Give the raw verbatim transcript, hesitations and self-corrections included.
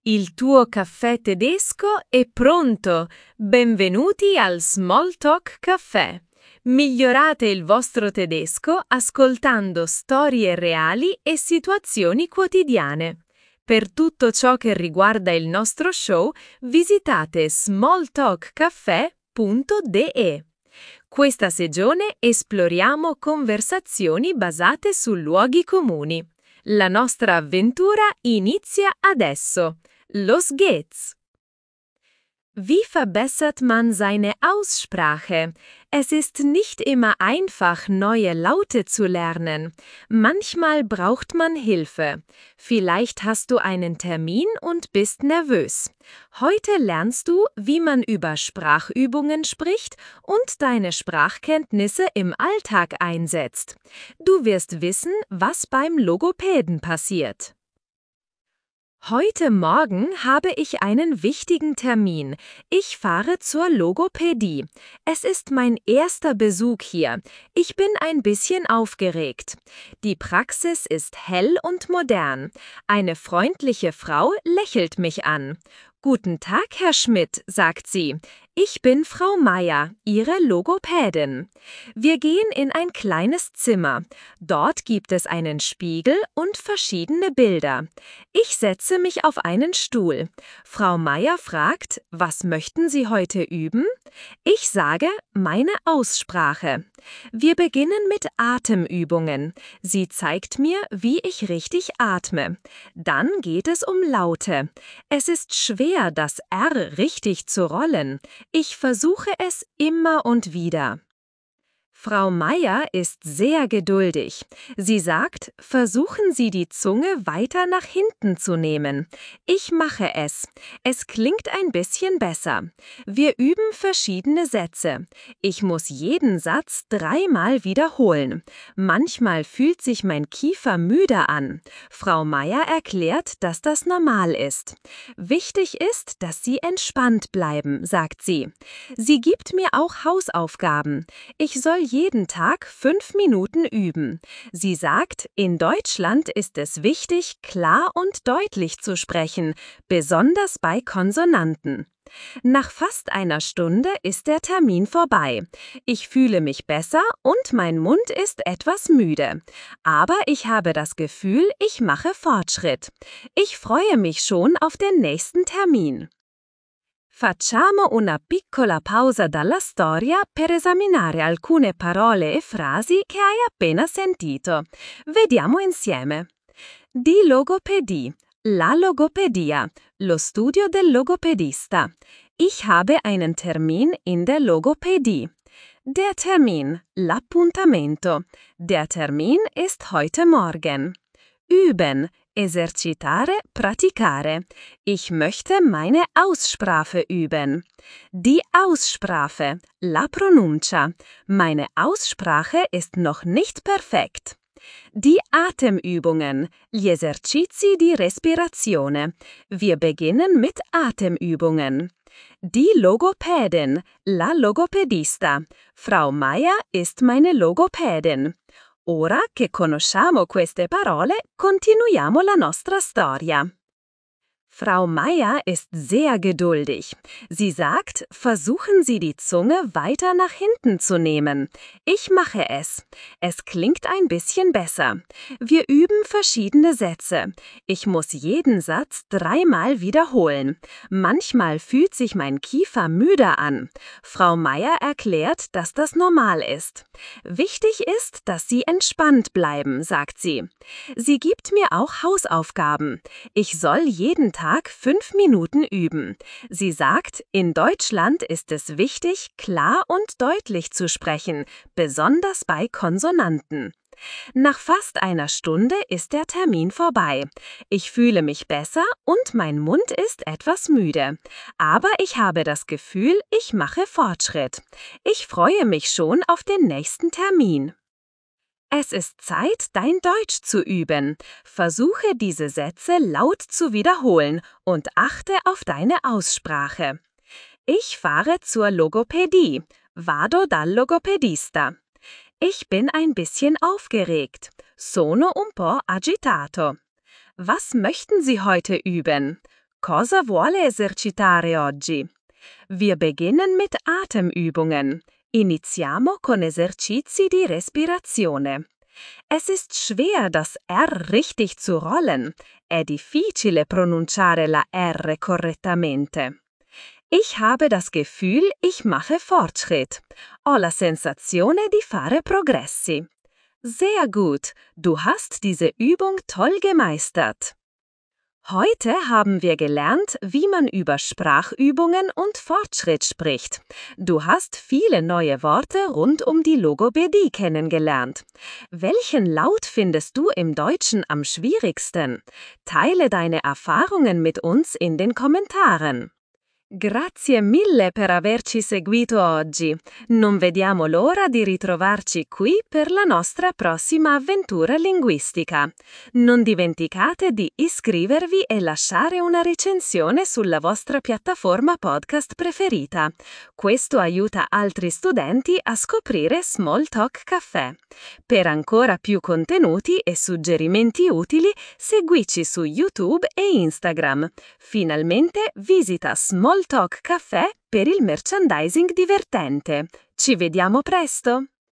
Il tuo caffè tedesco è pronto. Benvenuti al Small Talk Caffè. Migliorate il vostro tedesco ascoltando storie reali e situazioni quotidiane. Per tutto ciò che riguarda il nostro show, visitate small talk caffè punto d e. Questa stagione esploriamo conversazioni basate su luoghi comuni. La nostra avventura inizia adesso. Los geht's! Wie verbessert man seine Aussprache? Es ist nicht immer einfach, neue Laute zu lernen. Manchmal braucht man Hilfe. Vielleicht hast du einen Termin und bist nervös. Heute lernst du, wie man über Sprachübungen spricht und deine Sprachkenntnisse im Alltag einsetzt. Du wirst wissen, was beim Logopäden passiert. Heute Morgen habe ich einen wichtigen Termin. Ich fahre zur Logopädie. Es ist mein erster Besuch hier. Ich bin ein bisschen aufgeregt. Die Praxis ist hell und modern. Eine freundliche Frau lächelt mich an. »Guten Tag, Herr Schmidt«, sagt sie. »Ich bin Frau Meier, Ihre Logopädin.« Wir gehen in ein kleines Zimmer. Dort gibt es einen Spiegel und verschiedene Bilder. Ich setze mich auf einen Stuhl. Frau Meier fragt, was möchten Sie heute üben? Ich sage, meine Aussprache. Wir beginnen mit Atemübungen. Sie zeigt mir, wie ich richtig atme. Dann geht es um Laute. Es ist schwer, das R richtig zu rollen. Ich versuche es immer und wieder. Frau Meier ist sehr geduldig. Sie sagt, versuchen Sie die Zunge weiter nach hinten zu nehmen. Ich mache es. Es klingt ein bisschen besser. Wir üben verschiedene Sätze. Ich muss jeden Satz dreimal wiederholen. Manchmal fühlt sich mein Kiefer müde an. Frau Meier erklärt, dass das normal ist. Wichtig ist, dass Sie entspannt bleiben, sagt sie. Sie gibt mir auch Hausaufgaben. Ich soll jeden Tag fünf Minuten üben. Sie sagt, in Deutschland ist es wichtig, klar und deutlich zu sprechen, besonders bei Konsonanten. Nach fast einer Stunde ist der Termin vorbei. Ich fühle mich besser und mein Mund ist etwas müde. Aber ich habe das Gefühl, ich mache Fortschritt. Ich freue mich schon auf den nächsten Termin. Facciamo una piccola pausa dalla storia per esaminare alcune parole e frasi che hai appena sentito. Vediamo insieme. Die Logopädie, la Logopedia, lo studio del logopedista. Ich habe einen Termin in der Logopädie. Der Termin, l'appuntamento. Der Termin ist heute Morgen. Üben, esercitare, praticare. Ich möchte meine Aussprache üben. Die Aussprache, la pronuncia. Meine Aussprache ist noch nicht perfekt. Die Atemübungen, gli esercizi di respirazione. Wir beginnen mit Atemübungen. Die Logopädin, la Logopedista. Frau Meier ist meine Logopädin. Ora che conosciamo queste parole, continuiamo la nostra storia. Frau Meier ist sehr geduldig. Sie sagt, versuchen Sie die Zunge weiter nach hinten zu nehmen. Ich mache es. Es klingt ein bisschen besser. Wir üben verschiedene Sätze. Ich muss jeden Satz dreimal wiederholen. Manchmal fühlt sich mein Kiefer müde an. Frau Meier erklärt, dass das normal ist. Wichtig ist, dass Sie entspannt bleiben, sagt sie. Sie gibt mir auch Hausaufgaben. Ich soll jeden Tag fünf Minuten üben. Sie sagt, in Deutschland ist es wichtig, klar und deutlich zu sprechen, besonders bei Konsonanten. Nach fast einer Stunde ist der Termin vorbei. Ich fühle mich besser und mein Mund ist etwas müde. Aber ich habe das Gefühl, ich mache Fortschritt. Ich freue mich schon auf den nächsten Termin. Es ist Zeit, dein Deutsch zu üben. Versuche diese Sätze laut zu wiederholen und achte auf deine Aussprache. Ich fahre zur Logopädie. Vado dal logopedista. Ich bin ein bisschen aufgeregt. Sono un po' agitato. Was möchten Sie heute üben? Cosa vuole esercitare oggi? Wir beginnen mit Atemübungen. Iniziamo con esercizi di respirazione. Es ist schwer, das R richtig zu rollen. È difficile pronunciare la R correttamente. Ich habe das Gefühl, ich mache Fortschritt. Ho la sensazione di fare progressi. Sehr gut, du hast diese Übung toll gemeistert. Heute haben wir gelernt, wie man über Sprachübungen und Fortschritt spricht. Du hast viele neue Worte rund um die Logopädie kennengelernt. Welchen Laut findest du im Deutschen am schwierigsten? Teile deine Erfahrungen mit uns in den Kommentaren. Grazie mille per averci seguito oggi. Non vediamo l'ora di ritrovarci qui per la nostra prossima avventura linguistica. Non dimenticate di iscrivervi e lasciare una recensione sulla vostra piattaforma podcast preferita. Questo aiuta altri studenti a scoprire Smalltalk Café. Per ancora più contenuti e suggerimenti utili, seguici su YouTube e Instagram. Finalmente visita Smalltalk Café per il merchandising divertente. Ci vediamo presto!